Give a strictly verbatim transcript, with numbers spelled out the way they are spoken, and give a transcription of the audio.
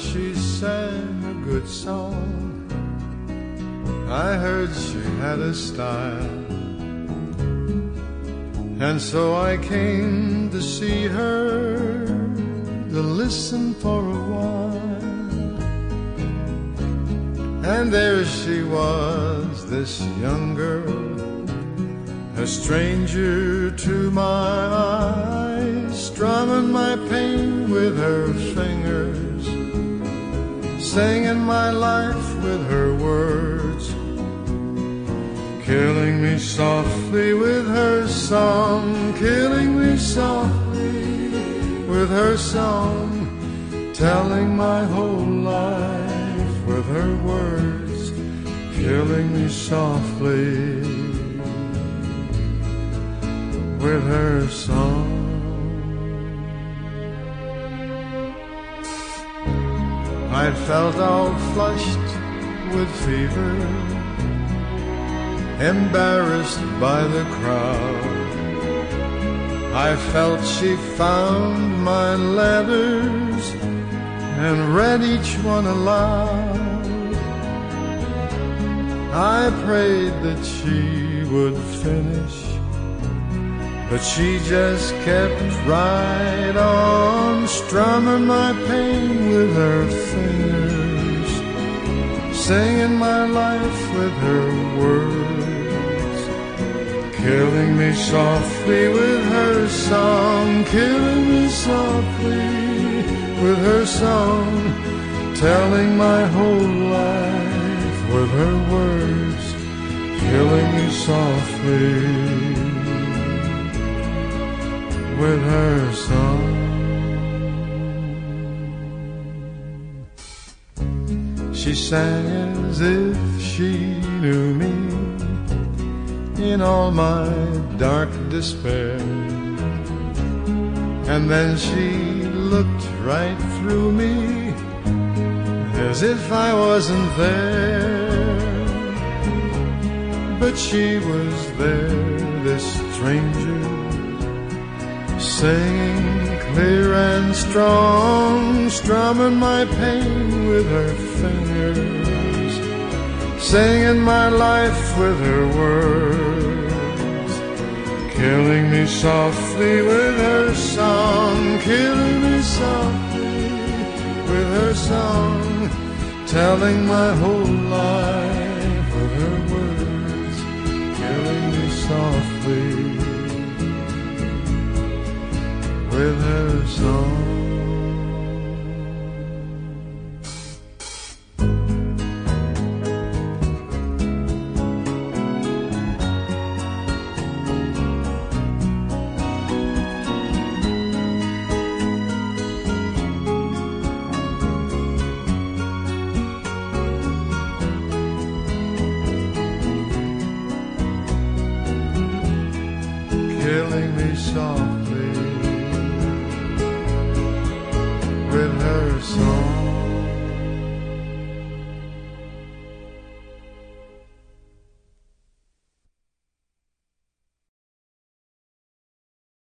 she sang a good song. I heard she had a style, and so I came to see her, to listen for a while. And there she was, this young girl, a stranger to my eyes, strumming my pain with her fingers, singing my life with her words, killing me softly with her song, killing me softly with her song, telling my whole life with her words, killing me softly with her song. I felt all flushed with fever, embarrassed by the crowd. I felt she found my letters and read each one aloud. I prayed that she would finish, but she just kept right on, strumming my pain with her fingers, singing my life with her words, killing me softly with her song, killing me softly with her song, telling my whole life with her words, killing me softly with her song. She sang as if she knew me in all my dark despair, and then she looked right through me as if I wasn't there. But she was there, this stranger, singing clear and strong, strumming my pain with her fingers, singing my life with her words, killing me softly with her song, killing me softly with her song, telling my whole life with her words, killing me softly with her song. Killing me softly